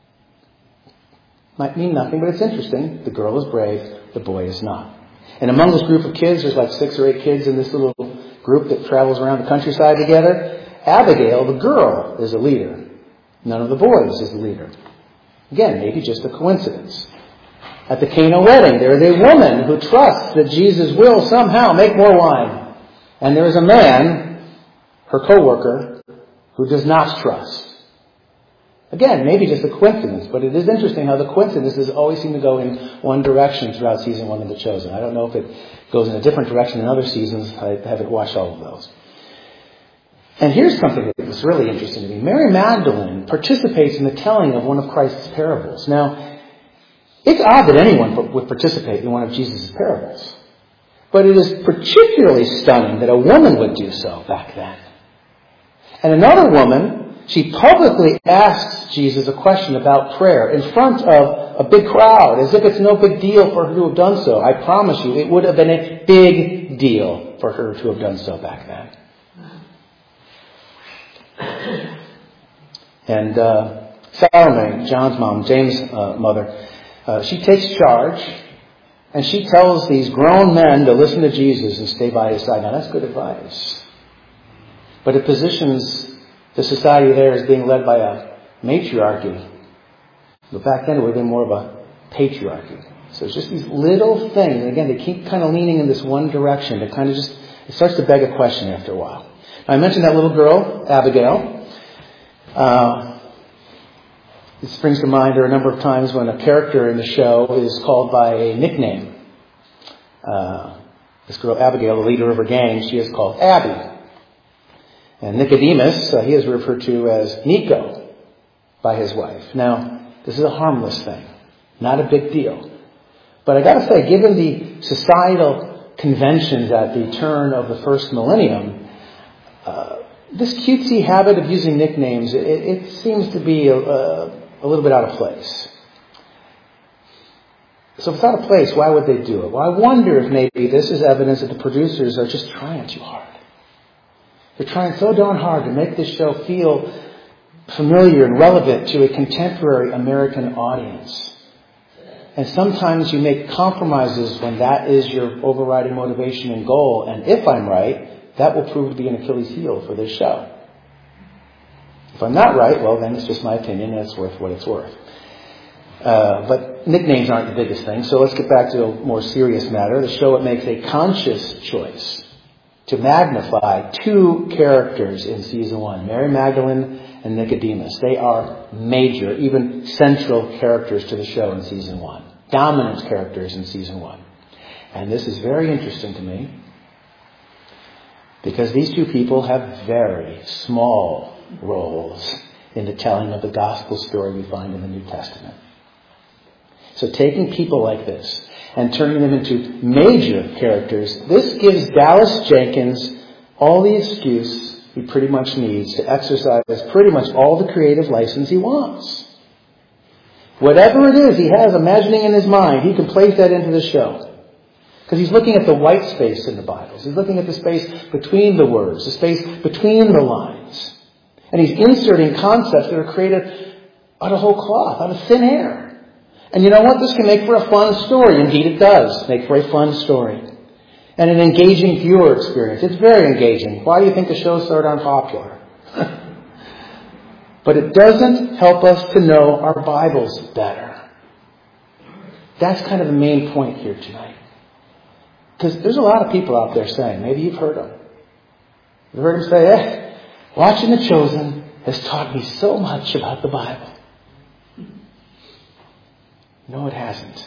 Might mean nothing, but it's interesting. The girl is brave. The boy is not. And among this group of kids, there's like six or eight kids in this little group that travels around the countryside together. Abigail, the girl, is a leader. None of the boys is the leader. Again, maybe just a coincidence. At the Cana wedding, there is a woman who trusts that Jesus will somehow make more wine. And there is a man, her co-worker, who does not trust. Again, maybe just a coincidence, but it is interesting how the coincidences always seem to go in one direction throughout season one of The Chosen. I don't know if it goes in a different direction in other seasons. I haven't watched all of those. And here's something that was really interesting to me. Mary Magdalene participates in the telling of one of Christ's parables. Now, it's odd that anyone would participate in one of Jesus' parables. But it is particularly stunning that a woman would do so back then. And another woman, she publicly asks Jesus a question about prayer in front of a big crowd, as if it's no big deal for her to have done so. I promise you, it would have been a big deal for her to have done so back then. And uh, Salome, John's mom, James' uh, mother, uh, she takes charge, and she tells these grown men to listen to Jesus and stay by his side. Now, that's good advice. But it positions the society there is being led by a matriarchy. But back then it would have been more of a patriarchy. So it's just these little things. And again, they keep kind of leaning in this one direction. It kind of just, it starts to beg a question after a while. Now, I mentioned that little girl, Abigail. Uh, it springs to mind there are a number of times when a character in the show is called by a nickname. Uh, this girl, Abigail, the leader of her gang, she is called Abby. And Nicodemus, uh, he is referred to as Nico by his wife. Now, this is a harmless thing. Not a big deal. But I gotta say, given the societal conventions at the turn of the first millennium, uh, this cutesy habit of using nicknames, it, it seems to be a, a, a little bit out of place. So if it's out of place, why would they do it? Well, I wonder if maybe this is evidence that the producers are just trying too hard. They're trying so darn hard to make this show feel familiar and relevant to a contemporary American audience. And sometimes you make compromises when that is your overriding motivation and goal. And if I'm right, that will prove to be an Achilles heel for this show. If I'm not right, well, then it's just my opinion and it's worth what it's worth. Uh, but nicknames aren't the biggest thing. So let's get back to a more serious matter. The show, it makes a conscious choice to magnify two characters in season one, Mary Magdalene and Nicodemus. They are major, even central characters to the show in season one. Dominant characters in season one. And this is very interesting to me because these two people have very small roles in the telling of the gospel story we find in the New Testament. So taking people like this and turning them into major characters, this gives Dallas Jenkins all the excuse he pretty much needs to exercise pretty much all the creative license he wants. Whatever it is he has imagining in his mind, he can place that into the show. Because he's looking at the white space in the Bibles. He's looking at the space between the words, the space between the lines. And he's inserting concepts that are created out of whole cloth, out of thin air. And you know what? This can make for a fun story. Indeed, it does make for a fun story. And an engaging viewer experience. It's very engaging. Why do you think the show started unpopular? But it doesn't help us to know our Bibles better. That's kind of the main point here tonight. Because there's a lot of people out there saying, maybe you've heard them. You've heard them say, hey, watching The Chosen has taught me so much about the Bible. No, it hasn't.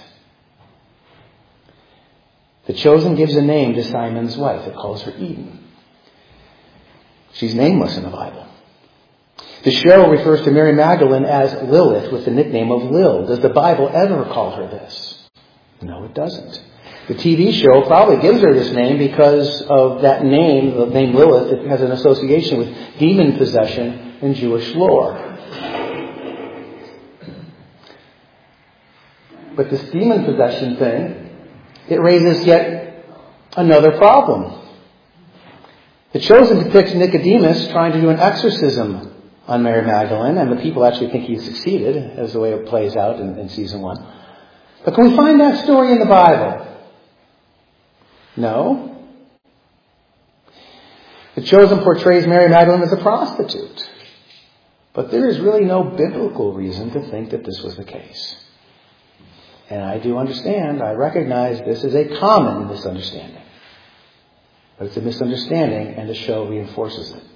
The Chosen gives a name to Simon's wife. It calls her Eden. She's nameless in the Bible. The show refers to Mary Magdalene as Lilith with the nickname of Lil. Does the Bible ever call her this? No, it doesn't. The T V show probably gives her this name because of that name, the name Lilith. It has an association with demon possession in Jewish lore. But this demon possession thing, it raises yet another problem. The Chosen depicts Nicodemus trying to do an exorcism on Mary Magdalene, and the people actually think he succeeded, as the way it plays out in, in season one. But can we find that story in the Bible? No. The Chosen portrays Mary Magdalene as a prostitute. But there is really no biblical reason to think that this was the case. And I do understand, I recognize this is a common misunderstanding. But it's a misunderstanding, and the show reinforces it.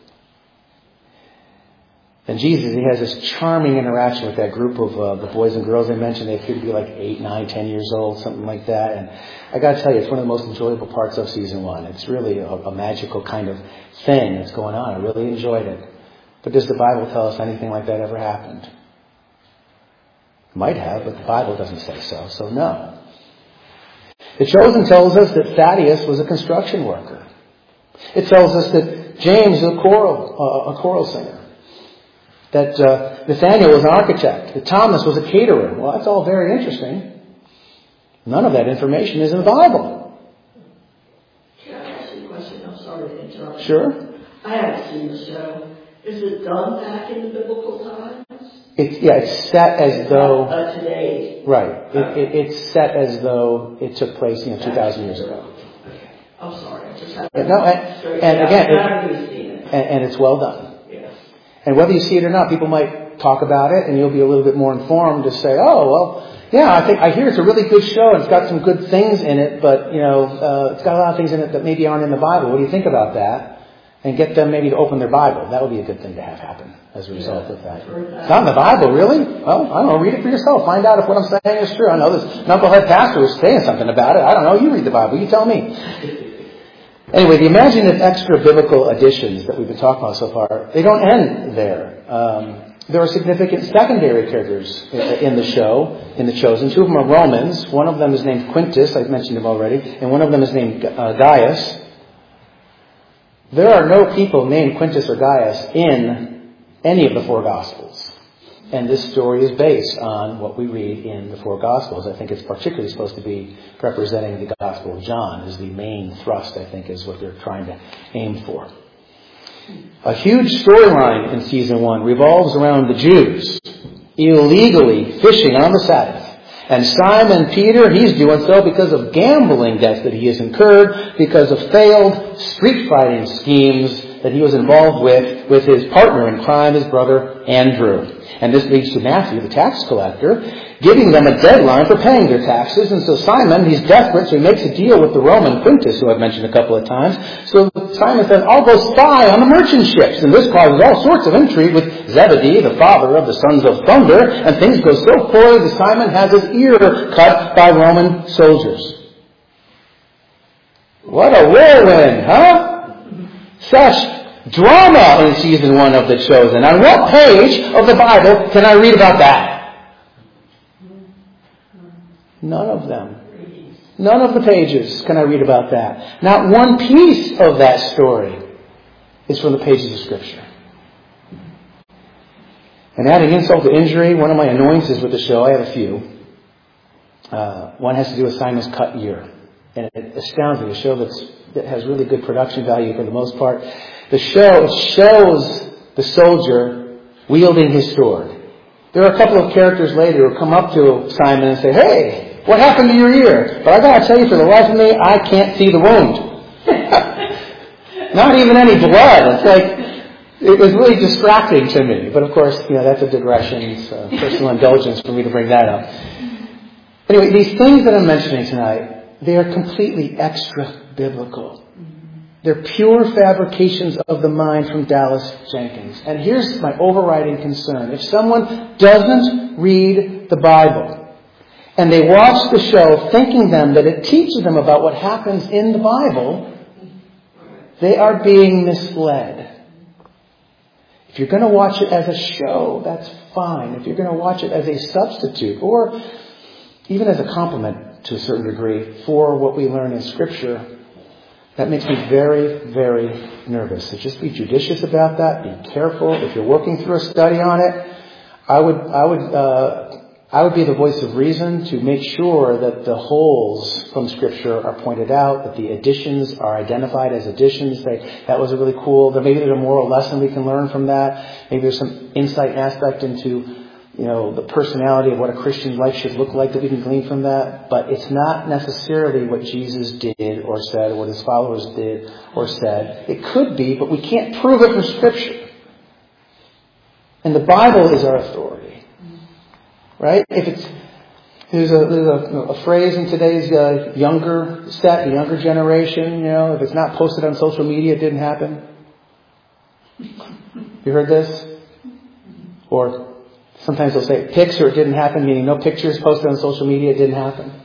And Jesus, he has this charming interaction with that group of uh, the boys and girls I mentioned. They appear to be like eight, nine, ten years old, something like that. And I got to tell you, it's one of the most enjoyable parts of season one. It's really a, a magical kind of thing that's going on. I really enjoyed it. But does the Bible tell us anything like that ever happened? It might have, but the Bible doesn't say so. So no. The Chosen tells us that Thaddeus was a construction worker. It tells us that James was a choral, uh, a choral singer. That uh, Nathaniel was an architect. That Thomas was a caterer. Well, that's all very interesting. None of that information is in the Bible. Can I ask you a question? I'm sorry to interrupt. Sure. I haven't seen the show. Is it done back in the biblical times? It's, yeah, it's set as though... Uh, today. Right. It, it, it's set as though it took place, you know, two thousand years ago. Okay. I'm sorry. I just had Yeah, no, and, and again, it, it. and, and it's well done. Yes. And whether you see it or not, people might talk about it, and you'll be a little bit more informed to say, oh, well, yeah, I think I hear it's a really good show, and it's got some good things in it, but, you know, uh, it's got a lot of things in it that maybe aren't in the Bible. What do you think about that? And get them maybe to open their Bible. That would be a good thing to have happen as a result yeah, of that. that. It's not in the Bible, really? Well, I don't know. Read it for yourself. Find out if what I'm saying is true. I know this knucklehead pastor was saying something about it. I don't know. You read the Bible. You tell me. Anyway, the imaginative extra biblical additions that we've been talking about so far, they don't end there. Um, there are significant secondary characters in the show, in The Chosen. Two of them are Romans. One of them is named Quintus. I've mentioned him already. And one of them is named uh, Gaius. There are no people named Quintus or Gaius in any of the four Gospels. And this story is based on what we read in the four Gospels. I think it's particularly supposed to be representing the Gospel of John as the main thrust, I think, is what they're trying to aim for. A huge storyline in season one revolves around the Jews illegally fishing on the Sabbath. And Simon Peter, he's doing so because of gambling debts that he has incurred, because of failed street fighting schemes that he was involved with, with his partner in crime, his brother Andrew. And this leads to Matthew, the tax collector, giving them a deadline for paying their taxes. And so Simon, he's desperate, so he makes a deal with the Roman Quintus, who I've mentioned a couple of times. So Simon says, I'll go spy on the merchant ships. And this causes all sorts of intrigue with Zebedee, the father of the sons of thunder. And things go so poorly that Simon has his ear cut by Roman soldiers. What a whirlwind, huh? Such drama in season one of The Chosen. On what page of the Bible can I read about that? None of them. None of the pages can I read about that. Not one piece of that story is from the pages of Scripture. And adding insult to injury, one of my annoyances with the show, I have a few. Uh, one has to do with Simon's cut ear. And it astounds me. A show that's, that has really good production value for the most part. The show it shows the soldier wielding his sword. There are a couple of characters later who come up to Simon and say, hey, what happened to your ear? But I got to tell you, for the life of me, I can't see the wound. Not even any blood. It's like, it was really distracting to me. But of course, you know, that's a digression. It's a personal indulgence for me to bring that up. Anyway, these things that I'm mentioning tonight, they are completely extra-biblical. They're pure fabrications of the mind from Dallas Jenkins. And here's my overriding concern. If someone doesn't read the Bible, and they watch the show thinking them that it teaches them about what happens in the Bible, they are being misled. If you're going to watch it as a show, that's fine. If you're going to watch it as a substitute or even as a complement to a certain degree for what we learn in Scripture, that makes me very, very nervous. So just be judicious about that. Be careful. If you're working through a study on it, I would, I would, uh, I would be the voice of reason to make sure that the holes from Scripture are pointed out, that the additions are identified as additions. Say, that was a really cool, that maybe there's a moral lesson we can learn from that. Maybe there's some insight and aspect into, you know, the personality of what a Christian life should look like that we can glean from that. But it's not necessarily what Jesus did or said, or what his followers did or said. It could be, but we can't prove it from Scripture. And the Bible is our authority. Right? If it's, there's a, there's a, a phrase in today's uh, younger set, the younger generation, you know, if it's not posted on social media, it didn't happen. You heard this? Or sometimes they'll say pics or it didn't happen, meaning no pictures posted on social media, it didn't happen.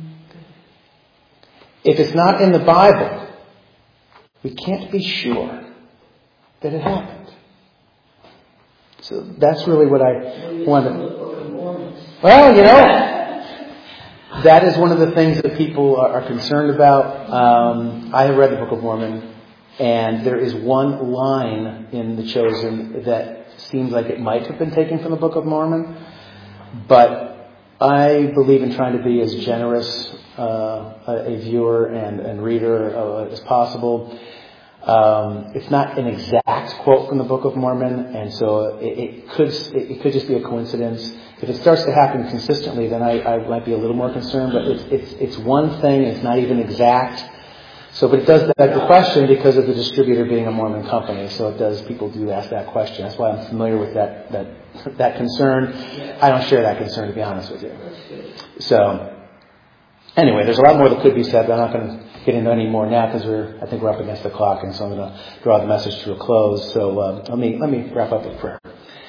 If it's not in the Bible, we can't be sure that it happened. So that's really what I wanted. Well, you know, that is one of the things that people are concerned about. Um, I have read the Book of Mormon, and there is one line in The Chosen that seems like it might have been taken from the Book of Mormon. But I believe in trying to be as generous uh, a viewer and, and reader uh, as possible. Um, it's not an exact quote from the Book of Mormon, and so it, it could it, it could just be a coincidence. If it starts to happen consistently, then I, I might be a little more concerned. But it's it's it's one thing; it's not even exact. So, but it does beg the question because of the distributor being a Mormon company. So it does. People do ask that question. That's why I'm familiar with that that that concern. I don't share that concern, to be honest with you. So, anyway, there's a lot more that could be said, but I'm not going to get into any more now because we're I think we're up against the clock, and so I'm going to draw the message to a close. So um, let me let me wrap up with prayer.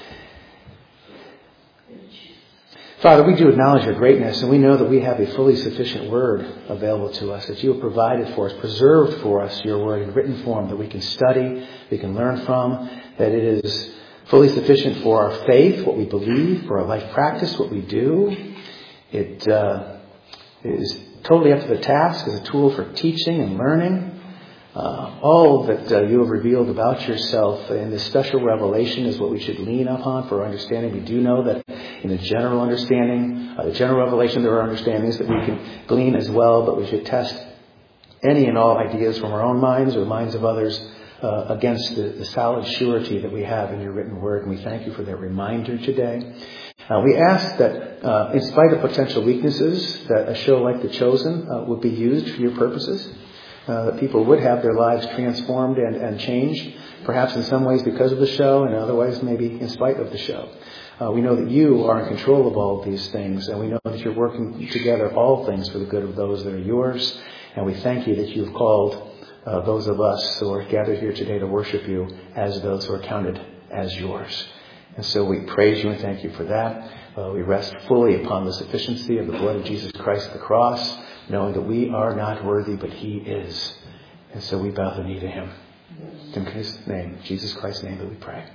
Father, we do acknowledge your greatness, and we know that we have a fully sufficient word available to us, that you have provided for us, preserved for us your word in written form that we can study, we can learn from, that it is fully sufficient for our faith, what we believe, for our life practice, what we do. It uh, is totally up to the task as a tool for teaching and learning. Uh, all that uh, you have revealed about yourself in this special revelation is what we should lean upon for our understanding. We do know that in the general understanding, uh, the general revelation, there are understandings that we can glean as well, but we should test any and all ideas from our own minds or the minds of others uh, against the, the solid surety that we have in your written word. And we thank you for that reminder today. Uh, we ask that uh, in spite of potential weaknesses, that a show like The Chosen uh, would be used for your purposes. Uh, that people would have their lives transformed and, and changed, perhaps in some ways because of the show, and otherwise maybe in spite of the show. Uh, we know that you are in control of all of these things, and we know that you're working together all things for the good of those that are yours. And we thank you that you've called uh, those of us who are gathered here today to worship you as those who are counted as yours. And so we praise you and thank you for that. Uh, we rest fully upon the sufficiency of the blood of Jesus Christ at the cross, knowing that we are not worthy, but he is. And so we bow the knee to him. In his name, Jesus Christ's name, that we pray.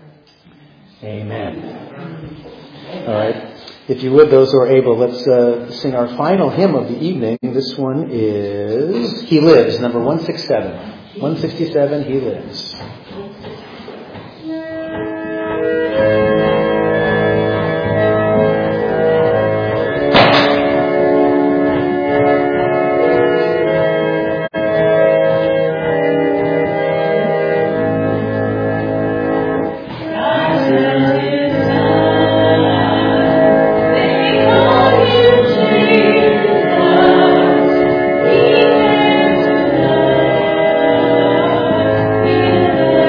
Amen. All right. If you would, those who are able, let's uh, sing our final hymn of the evening. This one is He Lives, number one sixty-seven. one sixty-seven, He Lives. Yeah.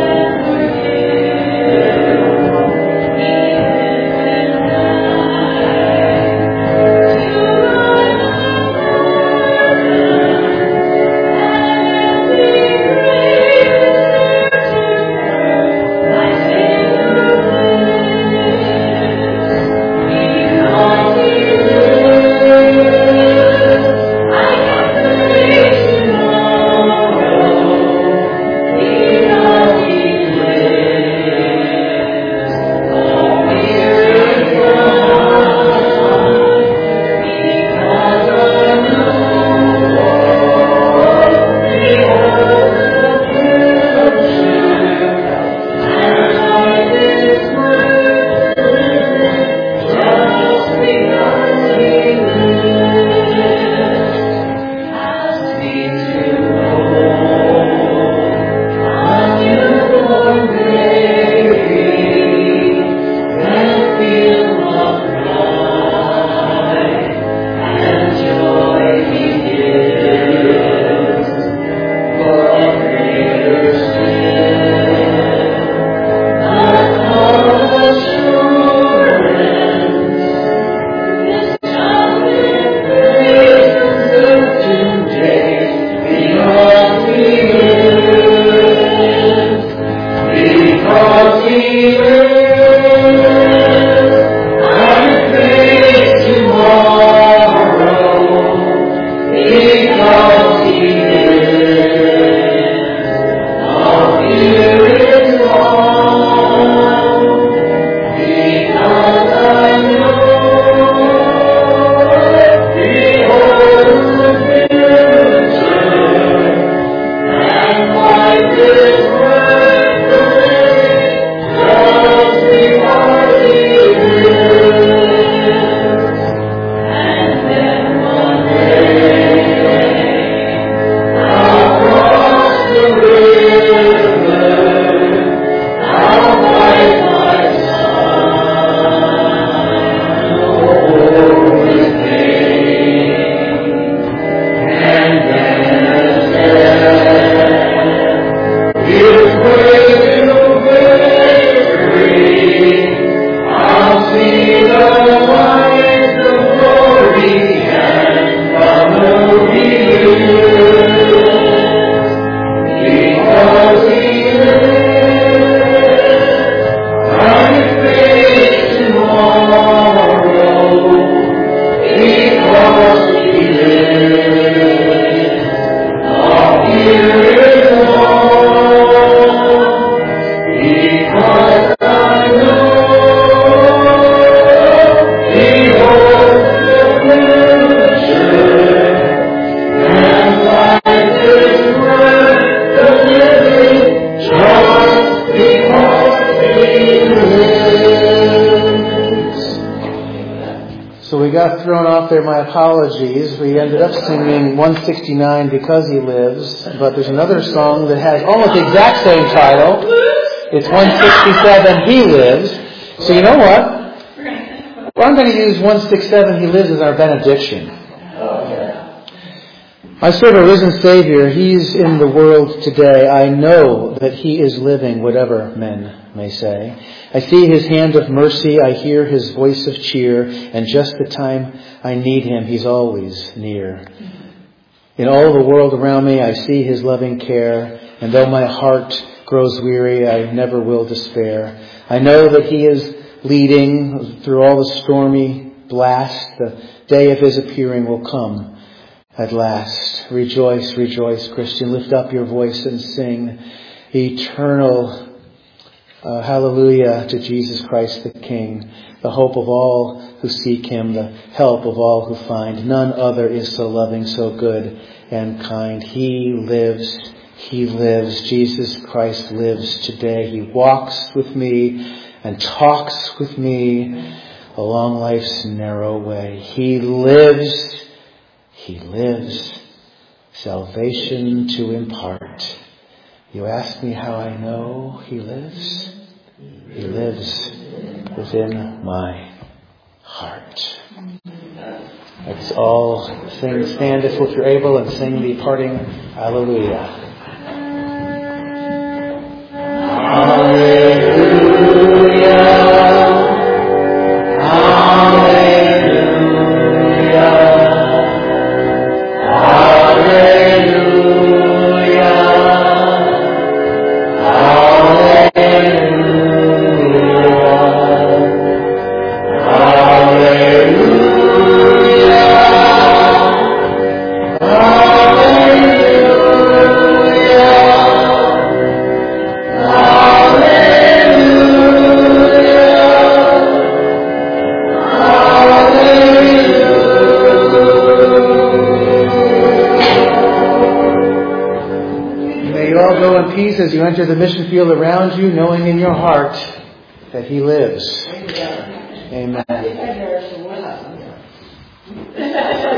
off there, my apologies. We ended up singing one sixty-nine, Because He Lives, but there's another song that has almost the exact same title. It's one sixty-seven, He Lives. So you know what? Well, I'm going to use one sixty-seven, He Lives, as our benediction. I serve a risen Savior. He's in the world today. I know that He is living, whatever men may say. I see His hand of mercy. I hear His voice of cheer. And just the time I need Him, He's always near. In all the world around me, I see His loving care. And though my heart grows weary, I never will despair. I know that He is leading through all the stormy blast. The day of His appearing will come at last. Rejoice, rejoice, Christian. Lift up your voice and sing eternal uh, hallelujah to Jesus Christ the King, the hope of all who seek Him, the help of all who find. None other is so loving, so good and kind. He lives, He lives. Jesus Christ lives today. He walks with me and talks with me along life's narrow way. He lives. He lives, salvation to impart. You ask me how I know He lives? He lives within my heart. Let's all sing, stand if you're able, and sing the parting Hallelujah. Hallelujah. As you enter the mission field around you, knowing in your heart that He lives. Amen. Amen.